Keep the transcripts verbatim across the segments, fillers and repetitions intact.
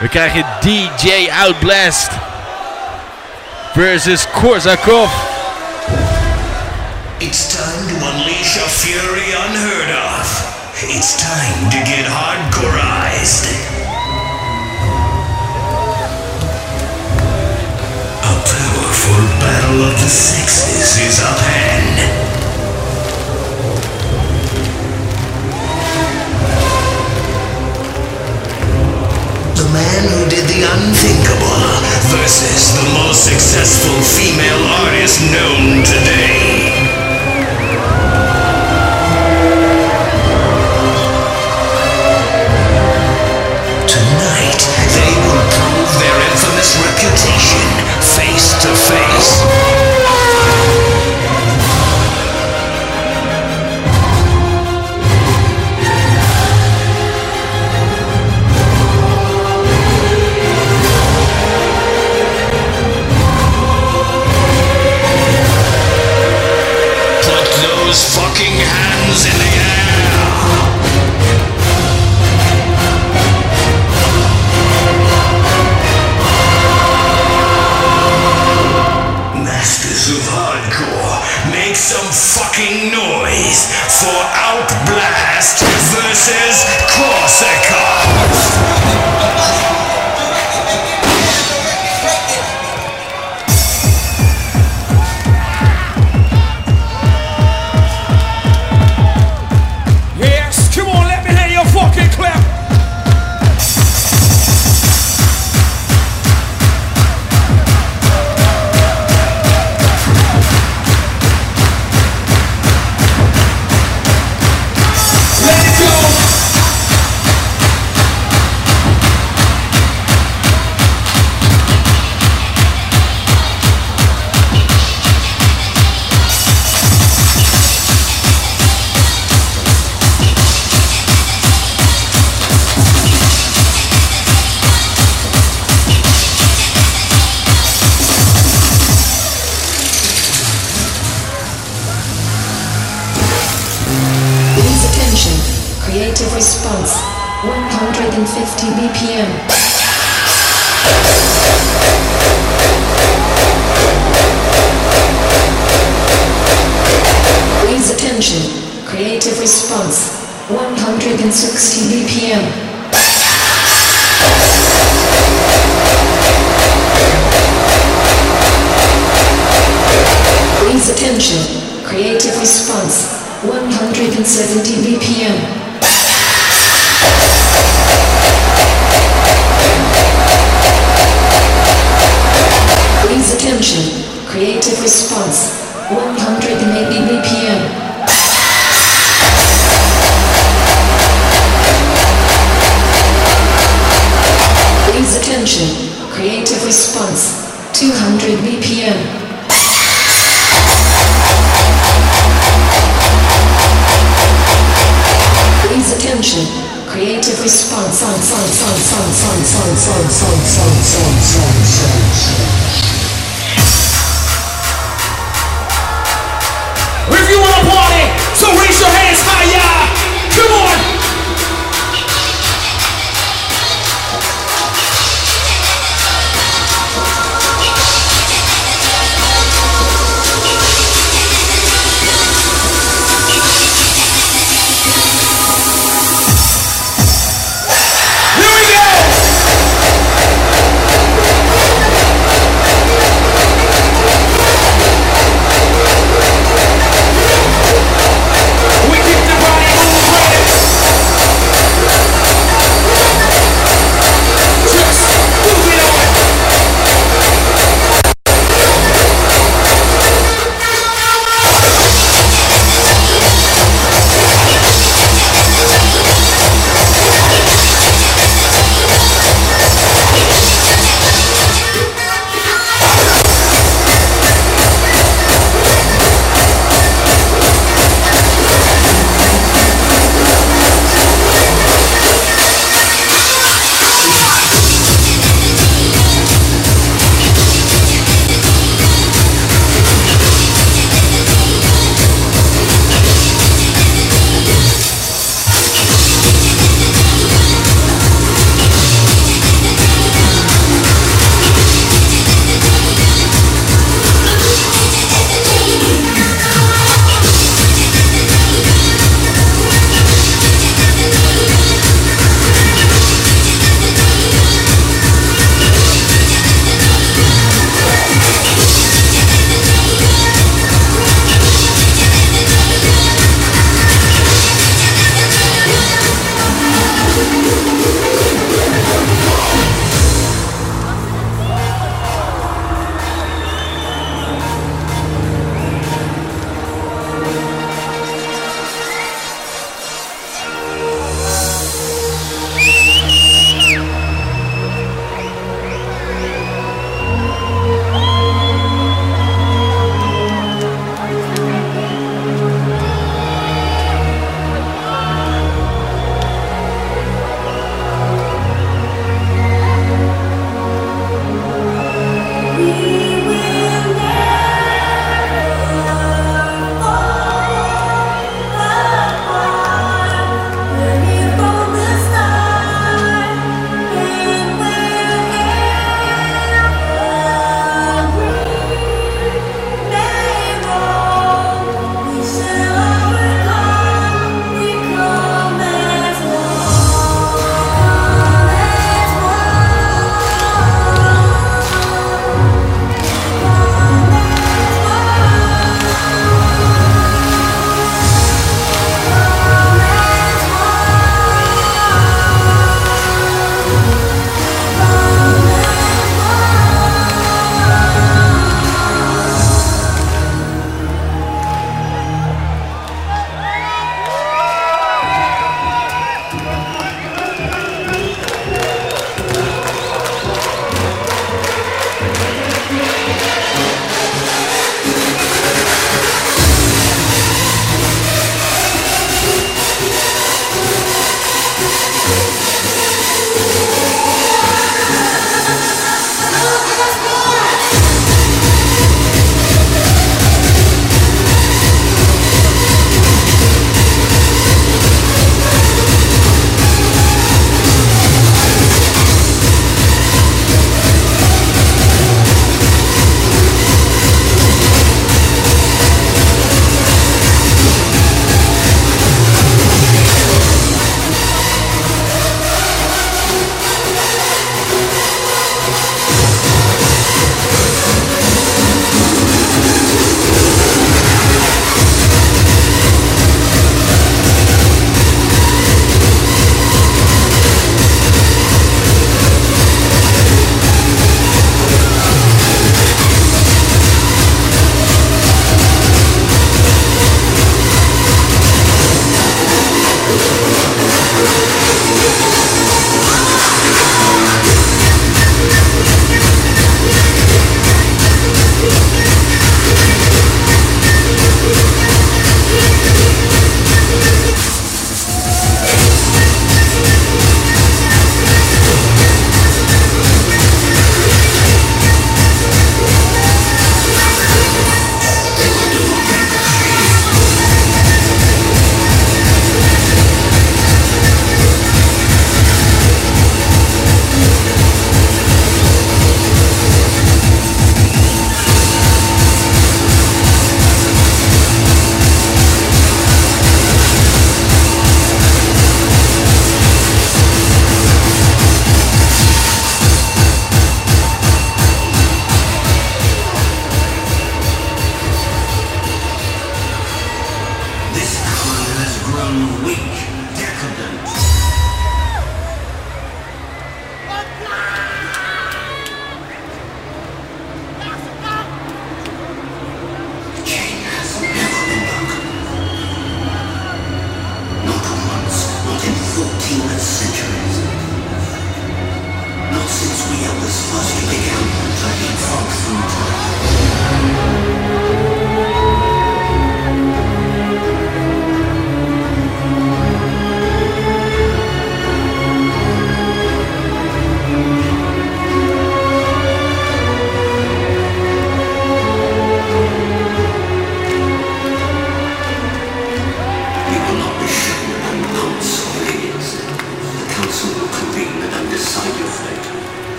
We krijgen D J Outblast versus Korsakov. It's time to unleash a fury unheard of. It's time to get hardcoreized. A powerful battle of the sexes is up hand. The man who did the unthinkable versus the most successful female artist known today. Tonight, they will prove their infamous reputation face to face. Fucking hands in the air. Masters of Hardcore, make some fucking noise for Outblast versus Korsakov. Creative response, one hundred fifty B P M. Please attention, creative response, one hundred sixty B P M. Please attention, creative response, one hundred seventy B P M. Please attention, creative response, one hundred eighty B P M. Please attention, creative response, two hundred B P M. Please attention, creative response, son, son, son, son, son, son, son, son, son, son, son, son, son. If you wanna party, so raise your hands high, y'all. Come on. Here we go.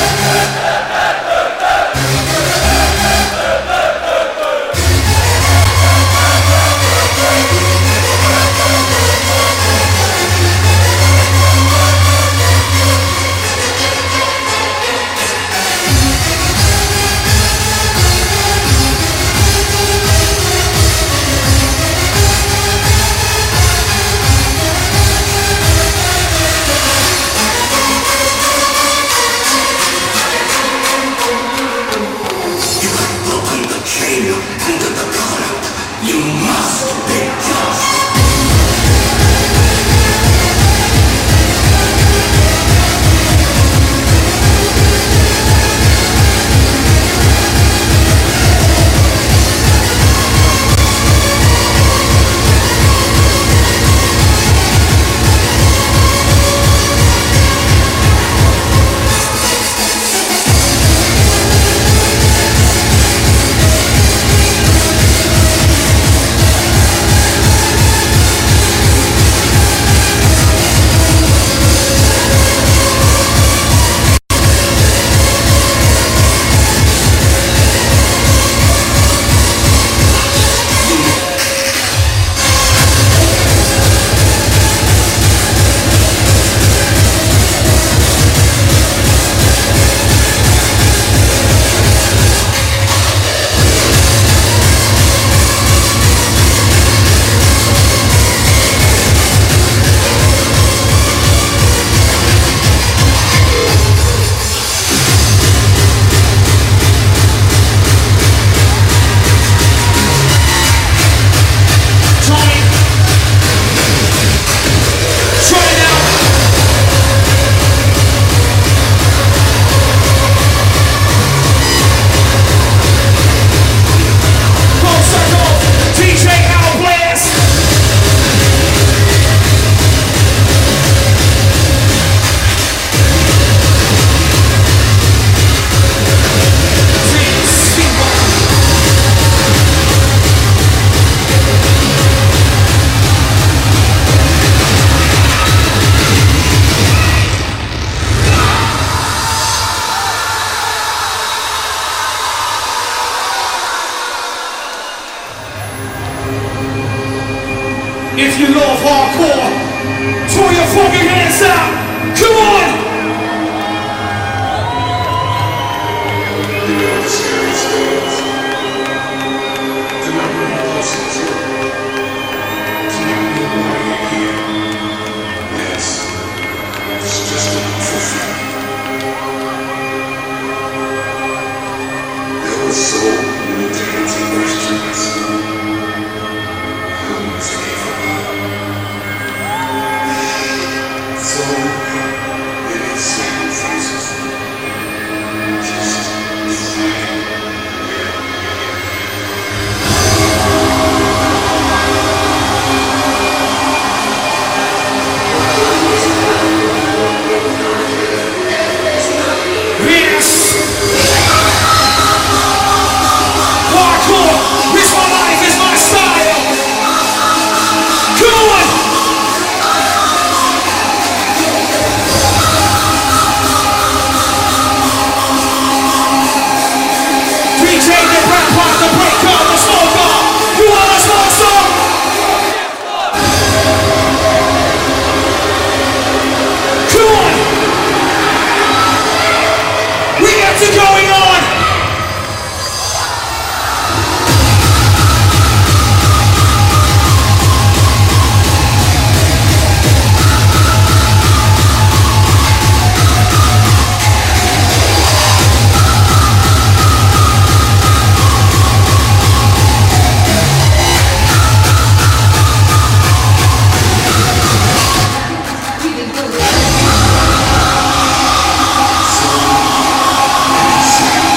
If you love hardcore, throw your fucking hands out. Come on! You know the scariest thing is the number you listen to. To not be why you're here. Yes, it's just enough for fun. There were so many dancing questions. So many sacrifices. Just Yes! Hardcore! It's my life, it's my style! Come on! D J the rap part, the breaker, the smoker! You want a smoke song? Come on! We got it going on! so many sacrifices.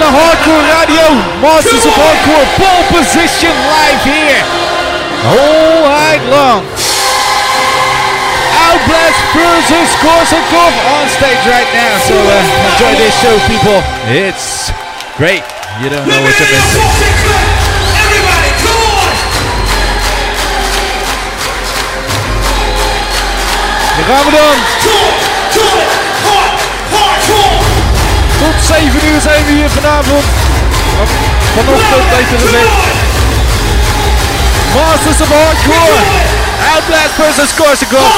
the Hardcore Radio, Masters of Hardcore, pole position live here, all night long. Outblast versus Korsakov on stage right now, so uh, enjoy this show, people. It's great. You don't know what you're missing. Everybody, come on! Hier gaan we dan. Tot zeven uur zijn we hier vanavond. Of vanochtend beter gezegd. Masters of Hardcore. Outblast versus Korsakov.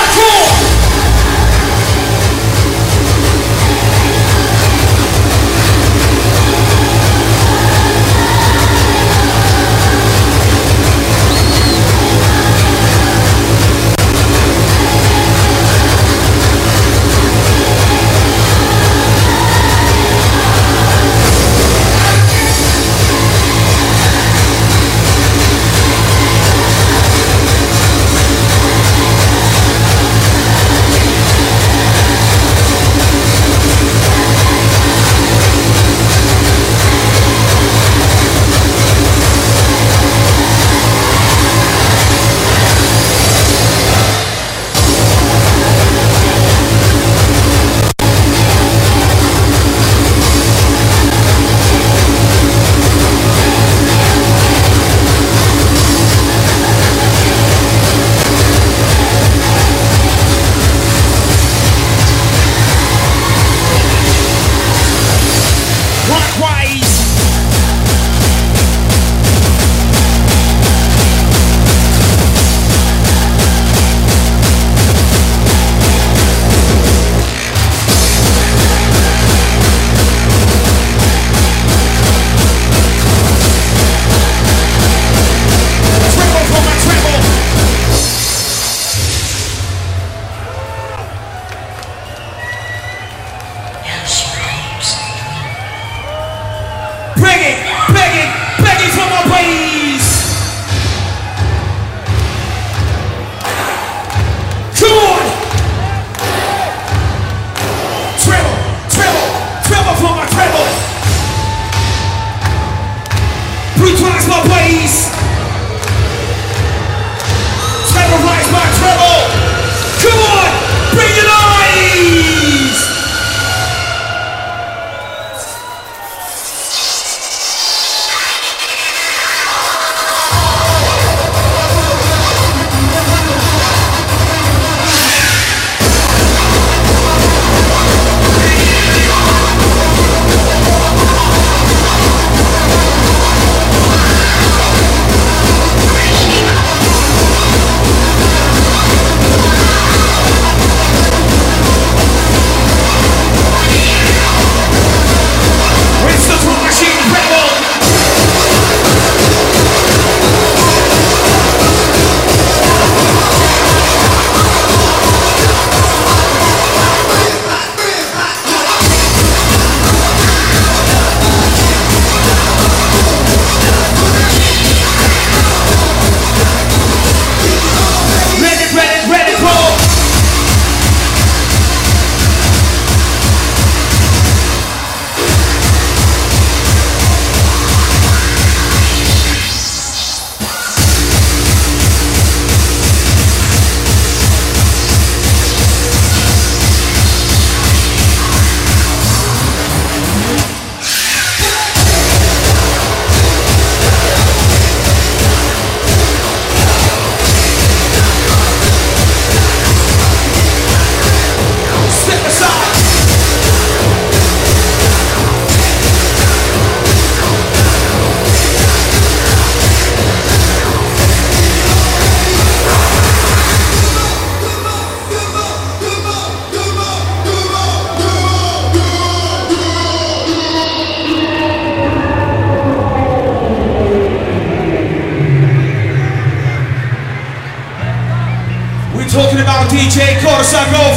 D J Korsakov.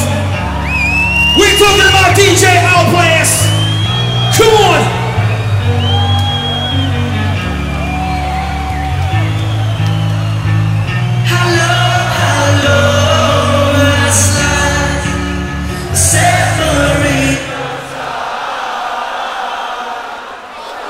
We're talking about D J Outblast. Come on. Hello, hello, it's like separate.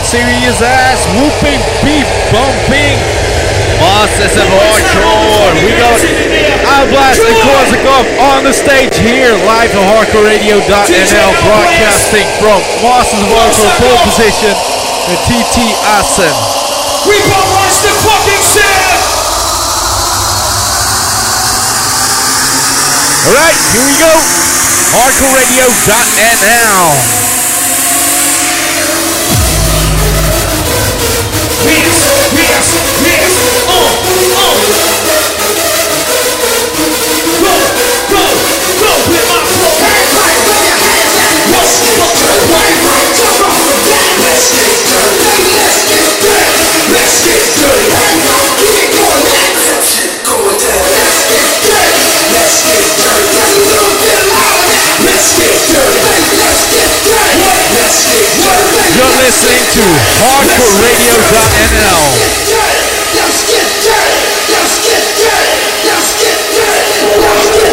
serious ass, whooping, beef, bumping. Masters of Hardcore. We got Outblast and Korsakov on the stage here, live at hardcore radio dot n l, broadcasting from Masters of Hardcore pole position with T T Assen. We gonna watch the fucking shit! Alright, here we go. hardcore radio dot n l. Yes, yes, yes, oh, oh. Go, go, go with my flow. Everybody throw your hands up. Let's get dirty. Everybody jump off the back. Let's get dirty. Let's get dirty. Let's get dirty. Everybody keep it going. Let's get going down. Let's get dirty. Let's get dirty. Just a little bit louder now. Let's get dirty. Let's get dirty. Let's get dirty. You're listening to hardcore radio dot n l. Let's get dirty. Let's get dirty. Let's get dirty. Let's get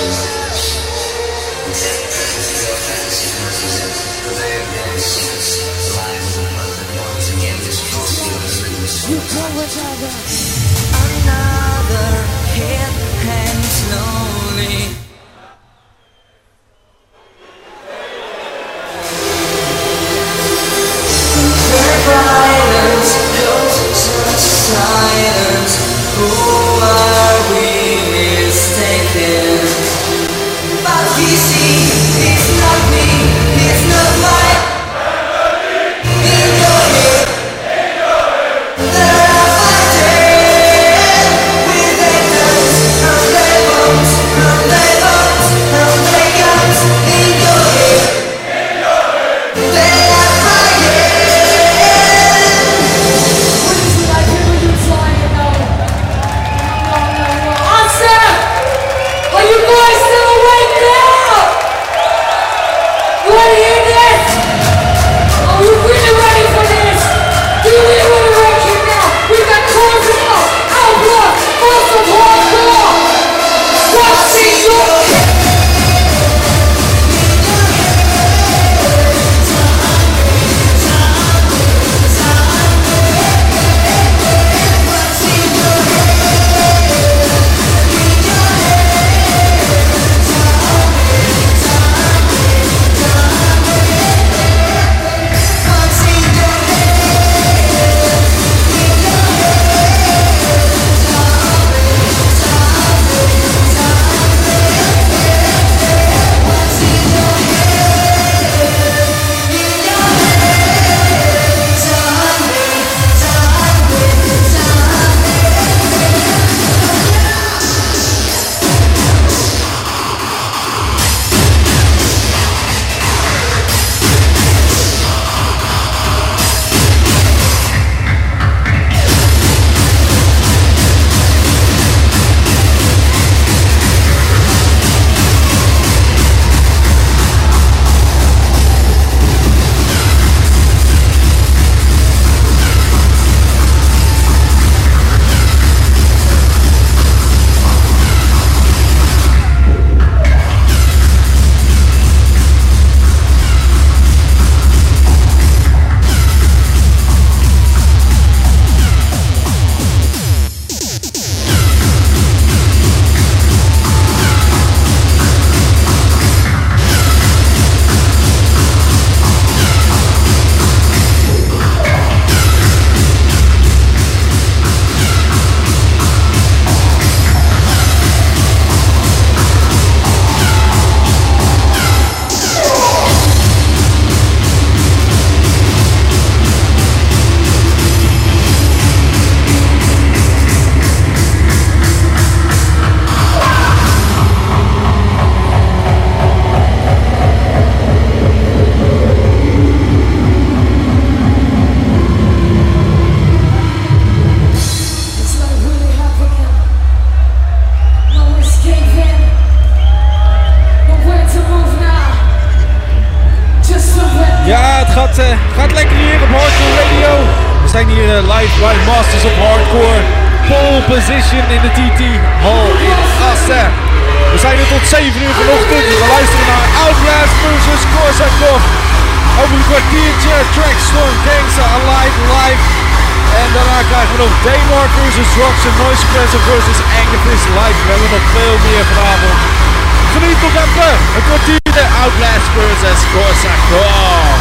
zijn hier uh, live bij Masters of Hardcore. Pole position in de T T Hall in Assen. We zijn er tot zeven uur vanochtend. We luisteren naar Outlast versus Korsakov. Over een kwartiertje Trackstorm Gangsta Alive live. En daarna krijgen we nog Daymar versus Rocks en Noise Suppressor versus Angerfist live. We hebben nog veel meer vanavond. Geniet nog even. Een kwartiertje Outlast versus Korsakov.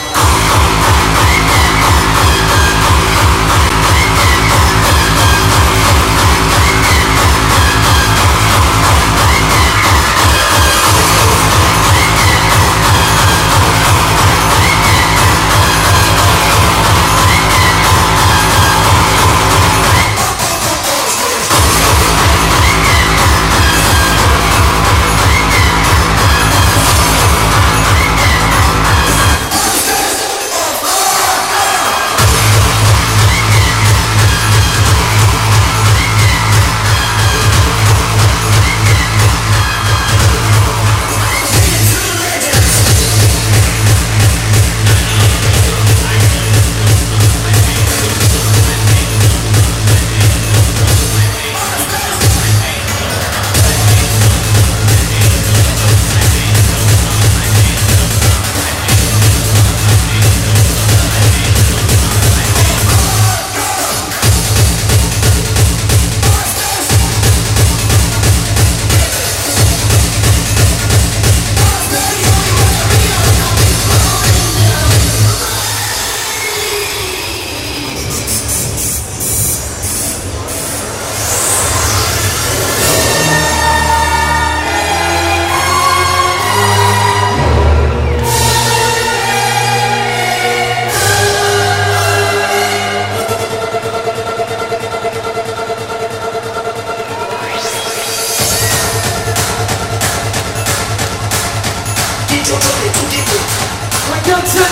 We'll be right back.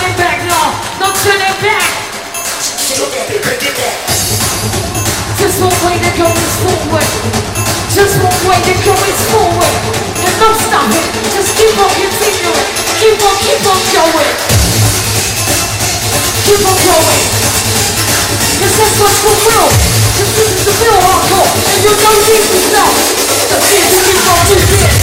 turning back, no, no turning back. Just one way to go is forward. Just one way to go is forward. And no stopping. Just keep on continuing. Keep on, keep on going. Keep on going. Cause that's what's for real. Cause this is the real hardcore. And you know this is not. The thing to keep on moving.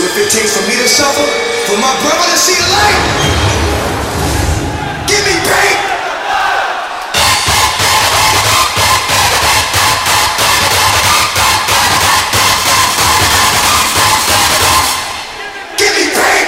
if it takes for me to suffer, for my brother to see the light, give me pain. Give me pain.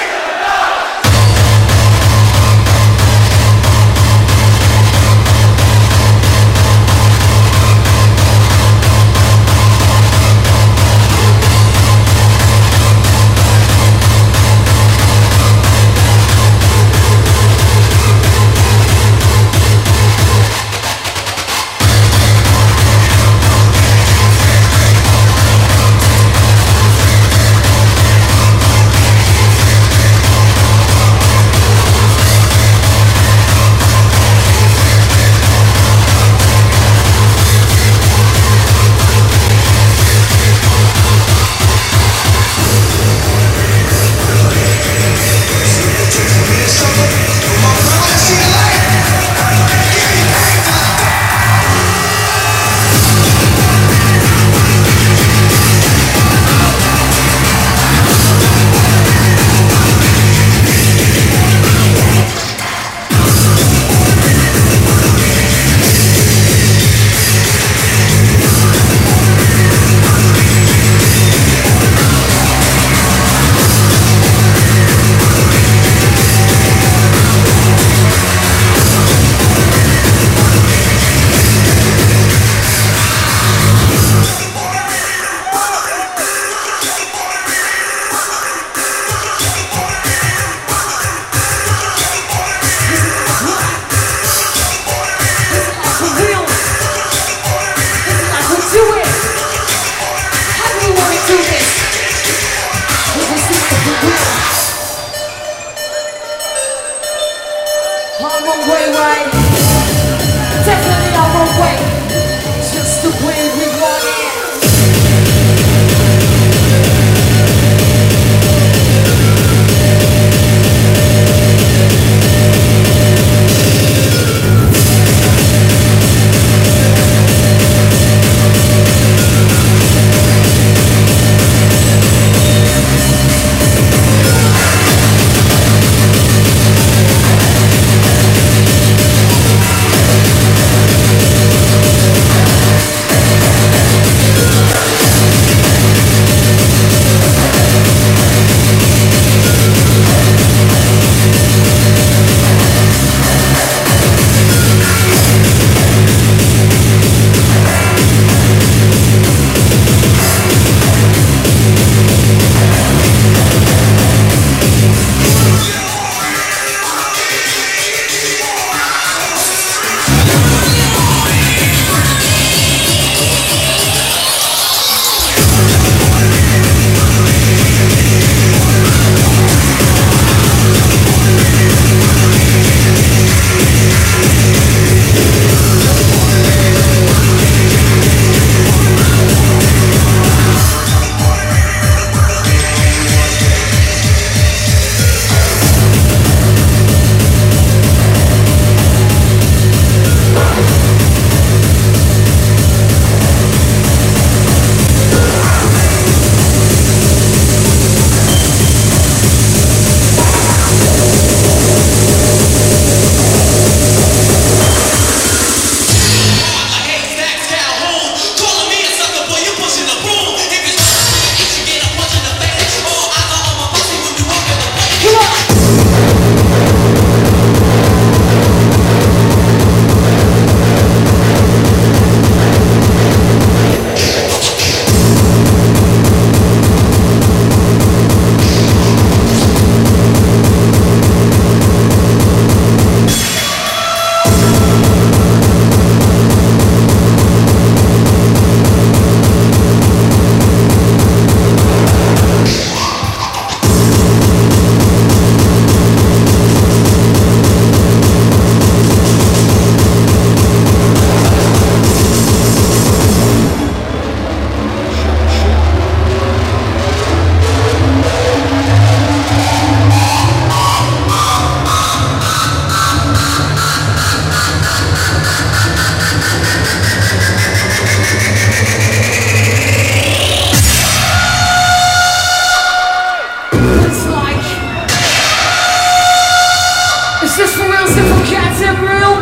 Is this for real, simple cats and real?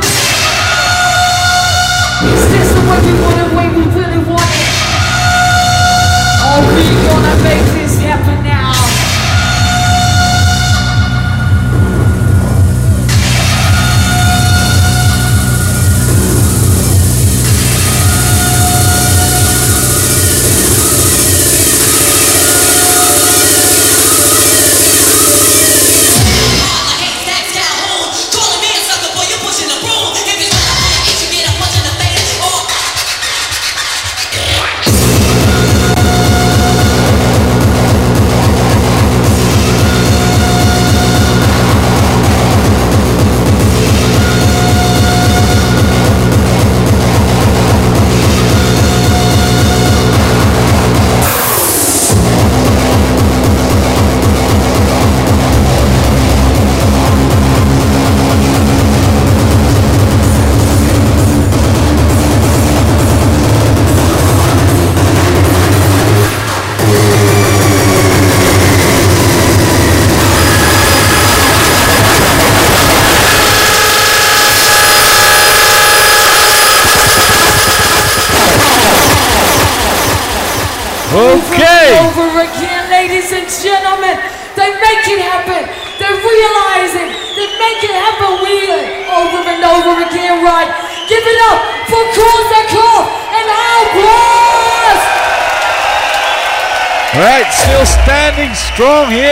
Is this the way we want it, way we really want it? Are we gonna make this happen now? Okay. Over again, ladies and gentlemen. They make it happen. They realize it. They make it happen. We over and over again, right? Give it up for Korsakov and Al Blast. All right, still standing strong here.